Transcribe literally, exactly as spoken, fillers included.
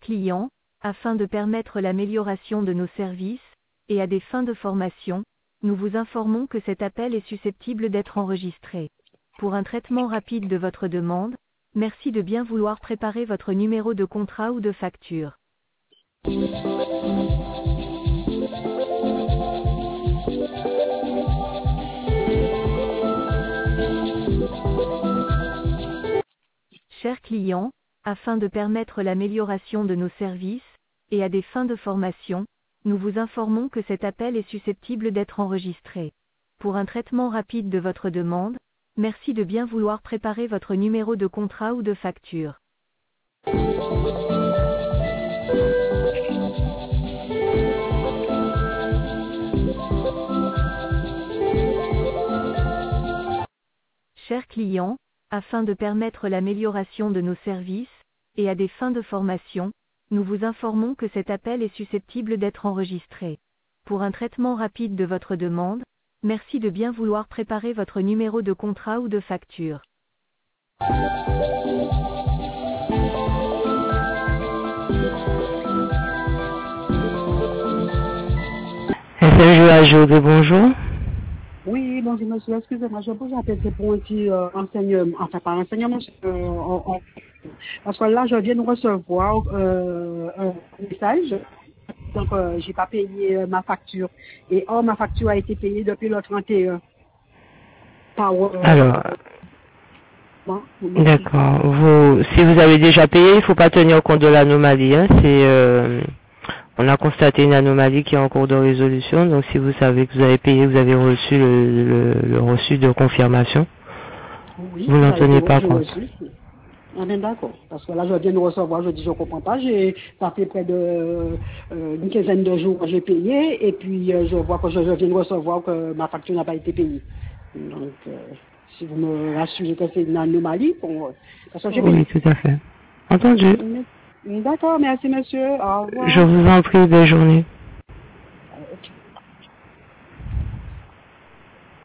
clients, afin de permettre l'amélioration de nos services, et à des fins de formation, nous vous informons que cet appel est susceptible d'être enregistré. Pour un traitement rapide de votre demande, merci de bien vouloir préparer votre numéro de contrat ou de facture. Chers clients, afin de permettre l'amélioration de nos services, et à des fins de formation, nous vous informons que cet appel est susceptible d'être enregistré. Pour un traitement rapide de votre demande, merci de bien vouloir préparer votre numéro de contrat ou de facture. Chers clients, afin de permettre l'amélioration de nos services, et à des fins de formation, nous vous informons que cet appel est susceptible d'être enregistré. Pour un traitement rapide de votre demande, merci de bien vouloir préparer votre numéro de contrat ou de facture. S M J A G O B, bonjour. Oui, bonjour monsieur, excusez-moi, je vous appelle pour un petit euh, enseignement, enfin pas enseignement, euh, en- en- parce que là je viens de recevoir euh, un message, donc euh, j'ai pas payé euh, ma facture, et or ma facture a été payée depuis le trente et un. Par, euh, Alors, bon, d'accord. Vous, si vous avez déjà payé, il ne faut pas tenir compte de l'anomalie. Hein. C'est, euh, on a constaté une anomalie qui est en cours de résolution. Donc, si vous savez que vous avez payé, vous avez reçu le, le, le reçu de confirmation. oui, Vous n'en ça a été tenez pas j'ai compte. reçu. Ah ben d'accord, parce que là je viens de recevoir, je dis je comprends pas, j'ai ça fait près de euh, une quinzaine de jours que j'ai payé et puis euh, je vois que je, je viens de recevoir que ma facture n'a pas été payée. Donc euh, si vous me rassurez que c'est une anomalie, bon, euh, parce que j'ai Oui, payé. tout à fait. Entendu. D'accord, merci monsieur, au revoir. Je vous en prie, belle journée.